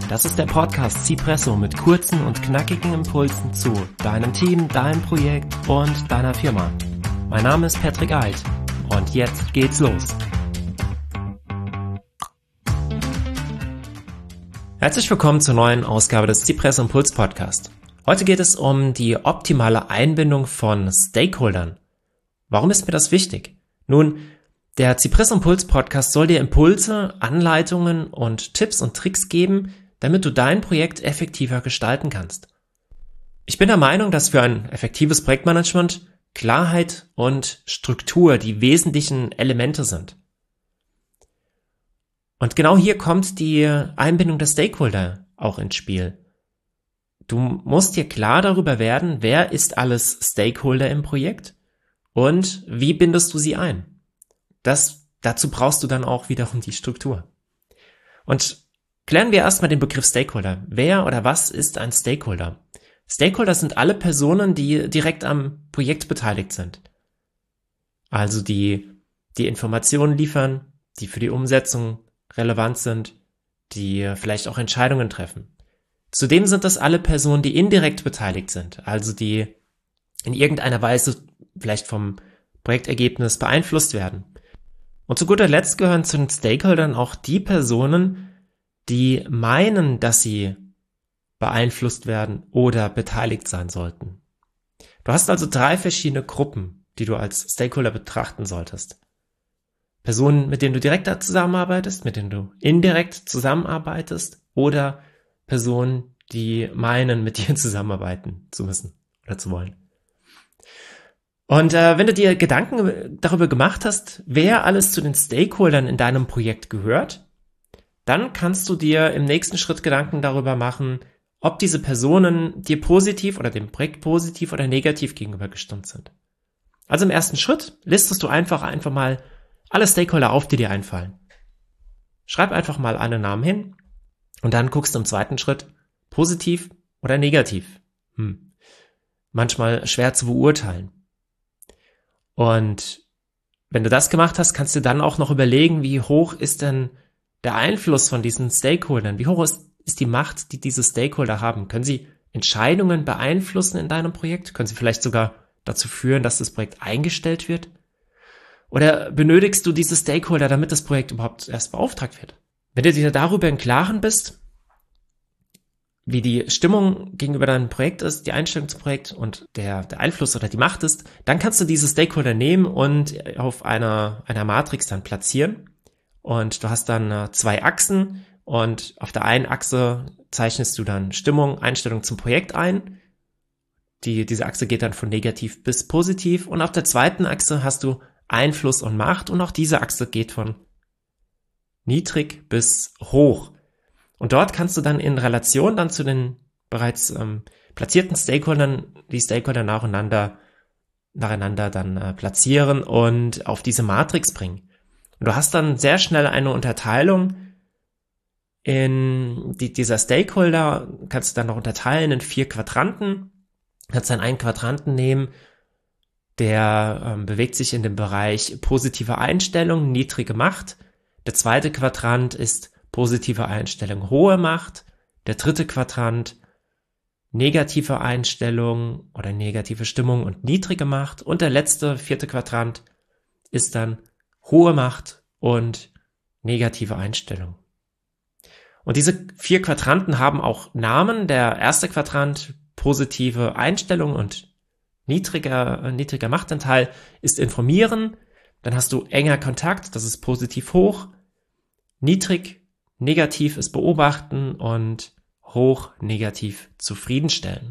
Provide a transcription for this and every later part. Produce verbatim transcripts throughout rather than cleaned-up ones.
Das ist der Podcast Cipresso mit kurzen und knackigen Impulsen zu deinem Team, deinem Projekt und deiner Firma. Mein Name ist Patrick Eid und jetzt geht's los. Herzlich willkommen zur neuen Ausgabe des Cipresso Impuls Podcast. Heute geht es um die optimale Einbindung von Stakeholdern. Warum ist mir das wichtig? Nun, der Cipresso Impuls Podcast soll dir Impulse, Anleitungen und Tipps und Tricks geben, damit du dein Projekt effektiver gestalten kannst. Ich bin der Meinung, dass für ein effektives Projektmanagement Klarheit und Struktur die wesentlichen Elemente sind. Und genau hier kommt die Einbindung der Stakeholder auch ins Spiel. Du musst dir klar darüber werden, wer ist alles Stakeholder im Projekt und wie bindest du sie ein. Das, dazu brauchst du dann auch wiederum die Struktur. Und klären wir erstmal den Begriff Stakeholder. Wer oder was ist ein Stakeholder? Stakeholder sind alle Personen, die direkt am Projekt beteiligt sind. Also die, die Informationen liefern, die für die Umsetzung relevant sind, die vielleicht auch Entscheidungen treffen. Zudem sind das alle Personen, die indirekt beteiligt sind, also die in irgendeiner Weise vielleicht vom Projektergebnis beeinflusst werden. Und zu guter Letzt gehören zu den Stakeholdern auch die Personen, die meinen, dass sie beeinflusst werden oder beteiligt sein sollten. Du hast also drei verschiedene Gruppen, die du als Stakeholder betrachten solltest. Personen, mit denen du direkt zusammenarbeitest, mit denen du indirekt zusammenarbeitest oder Personen, die meinen, mit dir zusammenarbeiten zu müssen oder zu wollen. Und äh, wenn du dir Gedanken darüber gemacht hast, wer alles zu den Stakeholdern in deinem Projekt gehört, dann kannst du dir im nächsten Schritt Gedanken darüber machen, ob diese Personen dir positiv oder dem Projekt positiv oder negativ gegenüber gestimmt sind. Also im ersten Schritt listest du einfach einfach mal alle Stakeholder auf, die dir einfallen. Schreib einfach mal alle Namen hin und dann guckst du im zweiten Schritt positiv oder negativ. Hm. Manchmal schwer zu beurteilen. Und wenn du das gemacht hast, kannst du dann auch noch überlegen, wie hoch ist denn der Einfluss von diesen Stakeholdern? Wie hoch ist, ist die Macht, die diese Stakeholder haben? Können sie Entscheidungen beeinflussen in deinem Projekt? Können sie vielleicht sogar dazu führen, dass das Projekt eingestellt wird? Oder benötigst du diese Stakeholder, damit das Projekt überhaupt erst beauftragt wird? Wenn du dir darüber im Klaren bist, wie die Stimmung gegenüber deinem Projekt ist, die Einstellung zum Projekt und der, der Einfluss oder die Macht ist, dann kannst du diese Stakeholder nehmen und auf einer, einer Matrix dann platzieren. Und du hast dann zwei Achsen und auf der einen Achse zeichnest du dann Stimmung, Einstellung zum Projekt ein. Die, diese Achse geht dann von negativ bis positiv und auf der zweiten Achse hast du Einfluss und Macht und auch diese Achse geht von niedrig bis hoch. Und dort kannst du dann in Relation dann zu den bereits ähm, platzierten Stakeholdern die Stakeholder nacheinander, nacheinander dann äh, platzieren und auf diese Matrix bringen. Und du hast dann sehr schnell eine Unterteilung in die, dieser Stakeholder, kannst du dann noch unterteilen in vier Quadranten. Du kannst dann einen Quadranten nehmen, der ähm, bewegt sich in dem Bereich positive Einstellung, niedrige Macht. Der zweite Quadrant ist positive Einstellung, hohe Macht. Der dritte Quadrant, negative Einstellung oder negative Stimmung und niedrige Macht. Und der letzte, vierte Quadrant ist dann hohe Macht und negative Einstellung. Und diese vier Quadranten haben auch Namen. Der erste Quadrant, positive Einstellung und niedriger, niedriger Machtanteil, ist informieren. Dann hast du enger Kontakt, das ist positiv hoch. Niedrig, negativ ist beobachten und hoch, negativ zufriedenstellen.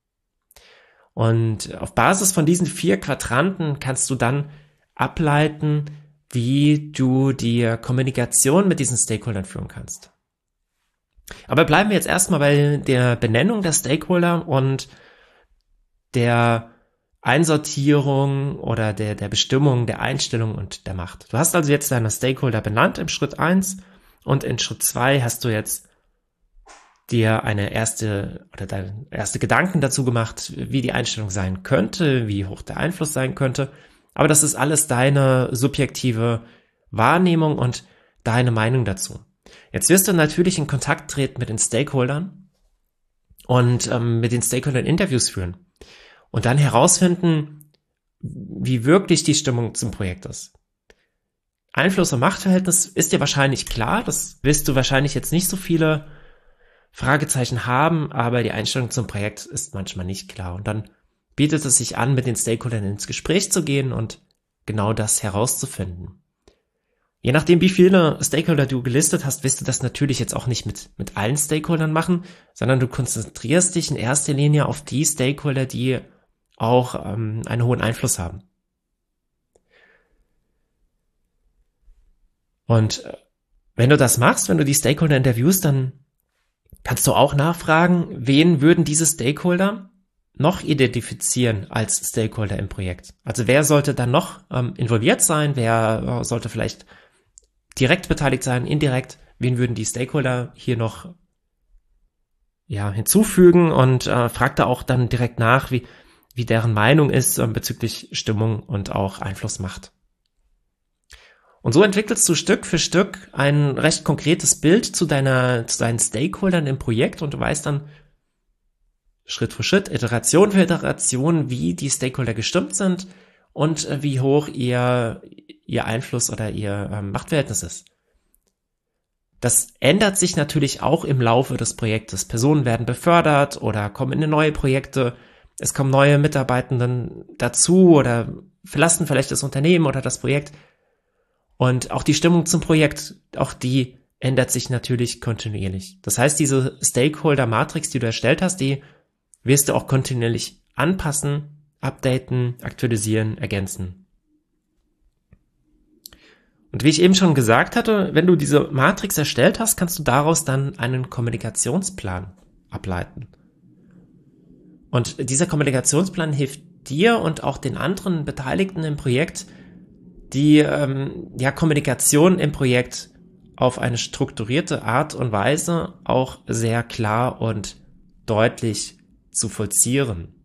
Und auf Basis von diesen vier Quadranten kannst du dann ableiten, wie du die Kommunikation mit diesen Stakeholdern führen kannst. Aber bleiben wir jetzt erstmal bei der Benennung der Stakeholder und der Einsortierung oder der, der Bestimmung der Einstellung und der Macht. Du hast also jetzt deine Stakeholder benannt im Schritt eins und in Schritt zwei hast du jetzt dir eine erste oder deine erste Gedanken dazu gemacht, wie die Einstellung sein könnte, wie hoch der Einfluss sein könnte. Aber das ist alles deine subjektive Wahrnehmung und deine Meinung dazu. Jetzt wirst du natürlich in Kontakt treten mit den Stakeholdern und ähm, mit den Stakeholdern Interviews führen und dann herausfinden, wie wirklich die Stimmung zum Projekt ist. Einfluss- und Machtverhältnis ist dir wahrscheinlich klar, das wirst du wahrscheinlich jetzt nicht so viele Fragezeichen haben, aber die Einstellung zum Projekt ist manchmal nicht klar. Und dann bietet es sich an, mit den Stakeholdern ins Gespräch zu gehen und genau das herauszufinden. Je nachdem, wie viele Stakeholder du gelistet hast, wirst du das natürlich jetzt auch nicht mit, mit allen Stakeholdern machen, sondern du konzentrierst dich in erster Linie auf die Stakeholder, die auch ähm, einen hohen Einfluss haben. Und wenn du das machst, wenn du die Stakeholder interviewst, dann kannst du auch nachfragen, wen würden diese Stakeholder noch identifizieren als Stakeholder im Projekt? Also wer sollte dann noch ähm, involviert sein? Wer äh, sollte vielleicht direkt beteiligt sein, indirekt? Wen würden die Stakeholder hier noch ja hinzufügen? Und äh, frag da auch dann direkt nach, wie, wie deren Meinung ist äh, bezüglich Stimmung und auch Einflussmacht. Und so entwickelst du Stück für Stück ein recht konkretes Bild zu deiner, zu deinen Stakeholdern im Projekt und du weißt dann Schritt für Schritt, Iteration für Iteration, wie die Stakeholder gestimmt sind und wie hoch ihr, ihr Einfluss oder ihr ähm, Machtverhältnis ist. Das ändert sich natürlich auch im Laufe des Projektes. Personen werden befördert oder kommen in neue Projekte. Es kommen neue Mitarbeitenden dazu oder verlassen vielleicht das Unternehmen oder das Projekt. Und auch die Stimmung zum Projekt, auch die ändert sich natürlich kontinuierlich. Das heißt, diese Stakeholder-Matrix, die du erstellt hast, die wirst du auch kontinuierlich anpassen, updaten, aktualisieren, ergänzen. Und wie ich eben schon gesagt hatte, wenn du diese Matrix erstellt hast, kannst du daraus dann einen Kommunikationsplan ableiten. Und dieser Kommunikationsplan hilft dir und auch den anderen Beteiligten im Projekt, die ähm, ja, Kommunikation im Projekt auf eine strukturierte Art und Weise auch sehr klar und deutlich zu vollziehen.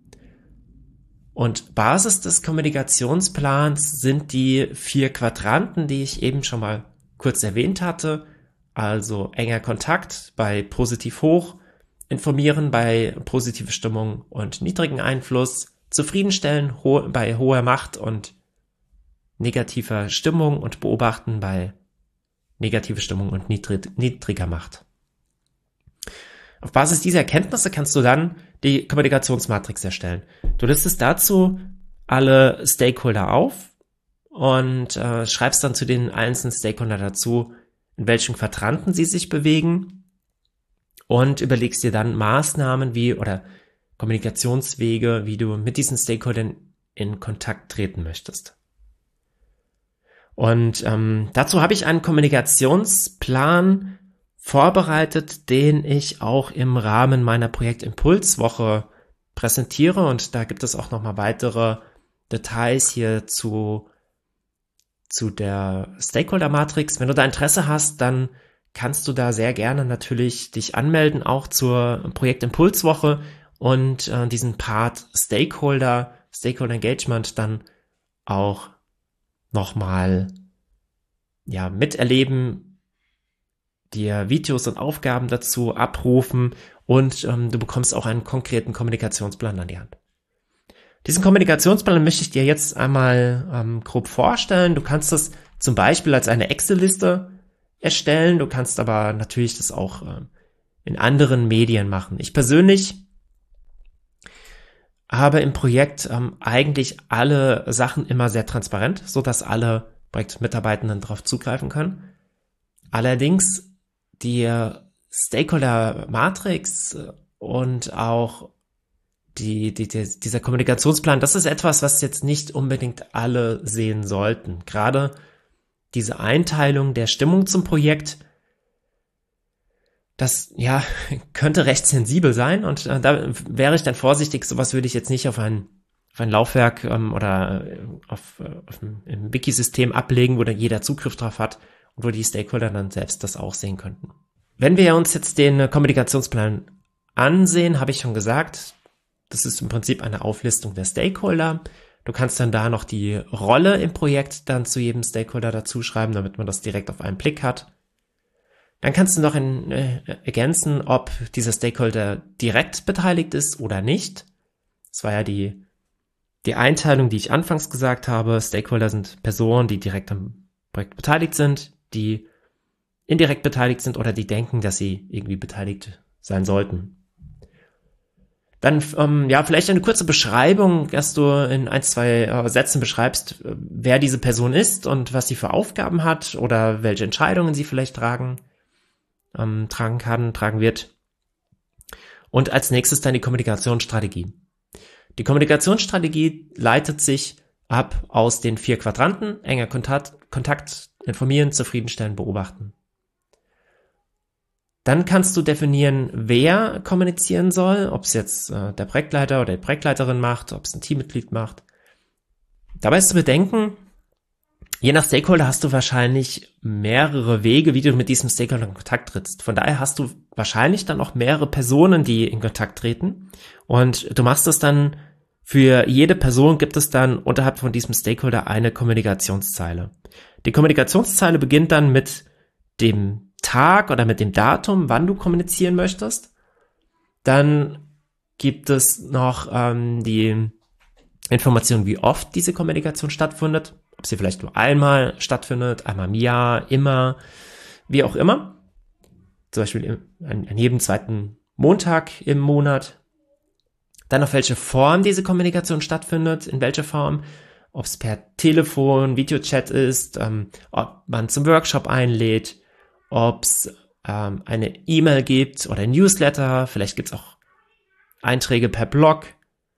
Und Basis des Kommunikationsplans sind die vier Quadranten, die ich eben schon mal kurz erwähnt hatte. Also enger Kontakt bei positiv hoch, informieren bei positive Stimmung und niedrigen Einfluss, zufriedenstellen ho- bei hoher Macht und negativer Stimmung und beobachten bei negativer Stimmung und niedrig- niedriger Macht. Auf Basis dieser Erkenntnisse kannst du dann die Kommunikationsmatrix erstellen. Du listest dazu alle Stakeholder auf und äh, schreibst dann zu den einzelnen Stakeholder dazu, in welchen Quadranten sie sich bewegen und überlegst dir dann Maßnahmen wie oder Kommunikationswege, wie du mit diesen Stakeholdern in Kontakt treten möchtest. Und ähm, dazu habe ich einen Kommunikationsplan vorbereitet, den ich auch im Rahmen meiner Projektimpulswoche präsentiere. Und da gibt es auch nochmal weitere Details hier zu, zu der Stakeholder-Matrix. Wenn du da Interesse hast, dann kannst du da sehr gerne natürlich dich anmelden, auch zur Projektimpulswoche und äh, diesen Part Stakeholder, Stakeholder Engagement dann auch nochmal ja, miterleben, dir Videos und Aufgaben dazu abrufen und ähm, du bekommst auch einen konkreten Kommunikationsplan an die Hand. Diesen Kommunikationsplan möchte ich dir jetzt einmal ähm, grob vorstellen. Du kannst das zum Beispiel als eine Excel-Liste erstellen, du kannst aber natürlich das auch ähm, in anderen Medien machen. Ich persönlich habe im Projekt ähm, eigentlich alle Sachen immer sehr transparent, so dass alle Projektmitarbeitenden darauf zugreifen können. Allerdings die Stakeholder-Matrix und auch die, die, die, dieser Kommunikationsplan, das ist etwas, was jetzt nicht unbedingt alle sehen sollten. Gerade diese Einteilung der Stimmung zum Projekt, das ja könnte recht sensibel sein und äh, da wäre ich dann vorsichtig. Sowas würde ich jetzt nicht auf ein, auf ein Laufwerk ähm, oder auf, auf ein, ein Wiki-System ablegen, wo dann jeder Zugriff drauf hat und wo die Stakeholder dann selbst das auch sehen könnten. Wenn wir uns jetzt den Kommunikationsplan ansehen, habe ich schon gesagt, das ist im Prinzip eine Auflistung der Stakeholder. Du kannst dann da noch die Rolle im Projekt dann zu jedem Stakeholder dazu schreiben, damit man das direkt auf einen Blick hat. Dann kannst du noch in, äh, ergänzen, ob dieser Stakeholder direkt beteiligt ist oder nicht. Das war ja die, die Einteilung, die ich anfangs gesagt habe. Stakeholder sind Personen, die direkt am Projekt beteiligt sind, die indirekt beteiligt sind oder die denken, dass sie irgendwie beteiligt sein sollten. Dann, ähm, ja, vielleicht eine kurze Beschreibung, dass du in ein, zwei äh, Sätzen beschreibst, äh, wer diese Person ist und was sie für Aufgaben hat oder welche Entscheidungen sie vielleicht tragen, ähm, tragen kann, tragen wird. Und als nächstes dann die Kommunikationsstrategie. Die Kommunikationsstrategie leitet sich ab aus den vier Quadranten: enger Kontakt, Kontakt, informieren, zufriedenstellen, beobachten. Dann kannst du definieren, wer kommunizieren soll, ob es jetzt äh, der Projektleiter oder die Projektleiterin macht, ob es ein Teammitglied macht. Dabei ist zu bedenken, je nach Stakeholder hast du wahrscheinlich mehrere Wege, wie du mit diesem Stakeholder in Kontakt trittst. Von daher hast du wahrscheinlich dann auch mehrere Personen, die in Kontakt treten. Und du machst das dann, für jede Person gibt es dann unterhalb von diesem Stakeholder eine Kommunikationszeile. Die Kommunikationszeile beginnt dann mit dem Tag oder mit dem Datum, wann du kommunizieren möchtest. Dann gibt es noch ähm, die Information, wie oft diese Kommunikation stattfindet. Ob sie vielleicht nur einmal stattfindet, einmal im Jahr, immer, wie auch immer. Zum Beispiel an, an jedem zweiten Montag im Monat. Dann auf welche Form diese Kommunikation stattfindet, in welcher Form. Ob es per Telefon, Videochat ist, ähm, ob man zum Workshop einlädt, ob es ähm, eine E-Mail gibt oder ein Newsletter, vielleicht gibt es auch Einträge per Blog.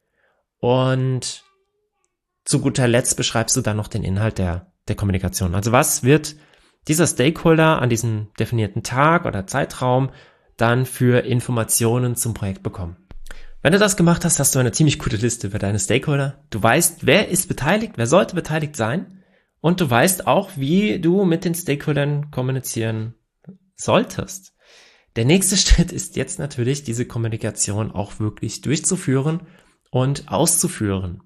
Und zu guter Letzt beschreibst du dann noch den Inhalt der, der Kommunikation. Also was wird dieser Stakeholder an diesem definierten Tag oder Zeitraum dann für Informationen zum Projekt bekommen? Wenn du das gemacht hast, hast du eine ziemlich gute Liste für deine Stakeholder. Du weißt, wer ist beteiligt, wer sollte beteiligt sein. Und du weißt auch, wie du mit den Stakeholdern kommunizieren solltest. Der nächste Schritt ist jetzt natürlich, diese Kommunikation auch wirklich durchzuführen und auszuführen.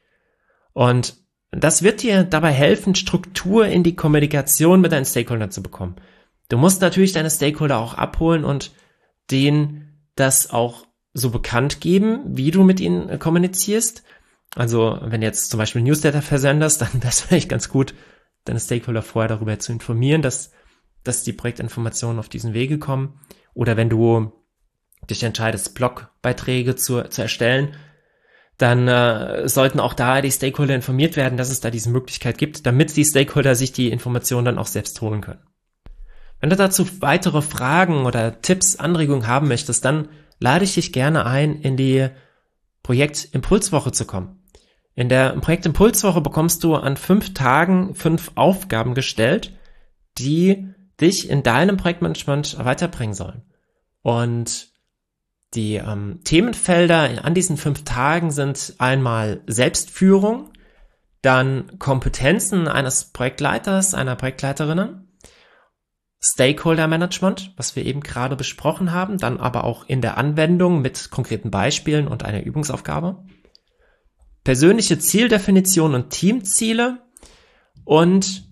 Und das wird dir dabei helfen, Struktur in die Kommunikation mit deinen Stakeholdern zu bekommen. Du musst natürlich deine Stakeholder auch abholen und denen das auch so bekannt geben, wie du mit ihnen kommunizierst. Also wenn du jetzt zum Beispiel Newsletter versendest, dann wäre es vielleicht ganz gut, deine Stakeholder vorher darüber zu informieren, dass, dass die Projektinformationen auf diesen Wege kommen. Oder wenn du dich entscheidest, Blogbeiträge zu, zu erstellen, dann äh, sollten auch da die Stakeholder informiert werden, dass es da diese Möglichkeit gibt, damit die Stakeholder sich die Informationen dann auch selbst holen können. Wenn du dazu weitere Fragen oder Tipps, Anregungen haben möchtest, dann lade ich dich gerne ein, in die Projektimpulswoche zu kommen. In der Projektimpulswoche bekommst du an fünf Tagen fünf Aufgaben gestellt, die dich in deinem Projektmanagement weiterbringen sollen. Und die ähm, Themenfelder an diesen fünf Tagen sind einmal Selbstführung, dann Kompetenzen eines Projektleiters, einer Projektleiterinnen, Stakeholder Management, was wir eben gerade besprochen haben, dann aber auch in der Anwendung mit konkreten Beispielen und einer Übungsaufgabe, persönliche Zieldefinition und Teamziele und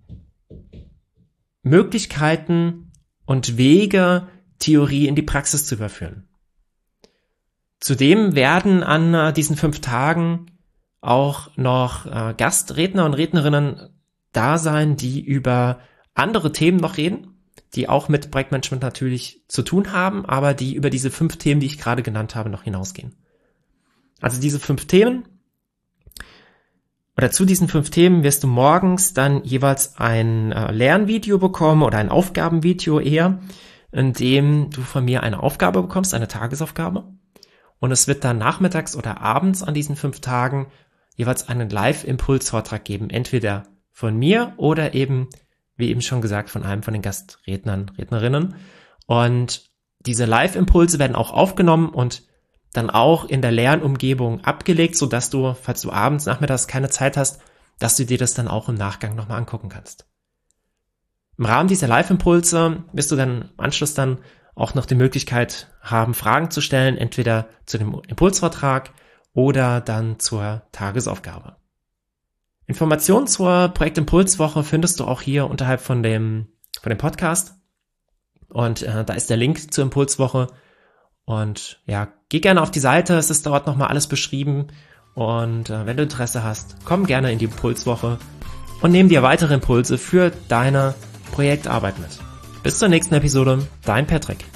Möglichkeiten und Wege, Theorie in die Praxis zu überführen. Zudem werden an äh, diesen fünf Tagen auch noch äh, Gastredner und Rednerinnen da sein, die über andere Themen noch reden, die auch mit Projektmanagement natürlich zu tun haben, aber die über diese fünf Themen, die ich gerade genannt habe, noch hinausgehen. Also diese fünf Themen, oder zu diesen fünf Themen wirst du morgens dann jeweils ein äh, Lernvideo bekommen oder ein Aufgabenvideo eher, in dem du von mir eine Aufgabe bekommst, eine Tagesaufgabe. Und es wird dann nachmittags oder abends an diesen fünf Tagen jeweils einen Live-Impulsvortrag geben, entweder von mir oder eben, wie eben schon gesagt, von einem von den Gastrednern, Rednerinnen. Und diese Live-Impulse werden auch aufgenommen und dann auch in der Lernumgebung abgelegt, sodass du, falls du abends, nachmittags keine Zeit hast, dass du dir das dann auch im Nachgang nochmal angucken kannst. Im Rahmen dieser Live-Impulse wirst du dann im Anschluss dann auch noch die Möglichkeit haben, Fragen zu stellen, entweder zu dem Impulsvortrag oder dann zur Tagesaufgabe. Informationen zur Projektimpulswoche findest du auch hier unterhalb von dem, von dem Podcast. Und äh, da ist der Link zur Impulswoche. Und ja, geh gerne auf die Seite, es ist dort nochmal alles beschrieben. Und äh, wenn du Interesse hast, komm gerne in die Impulswoche und nimm dir weitere Impulse für deine Projektarbeit mit. Bis zur nächsten Episode, dein Patrick.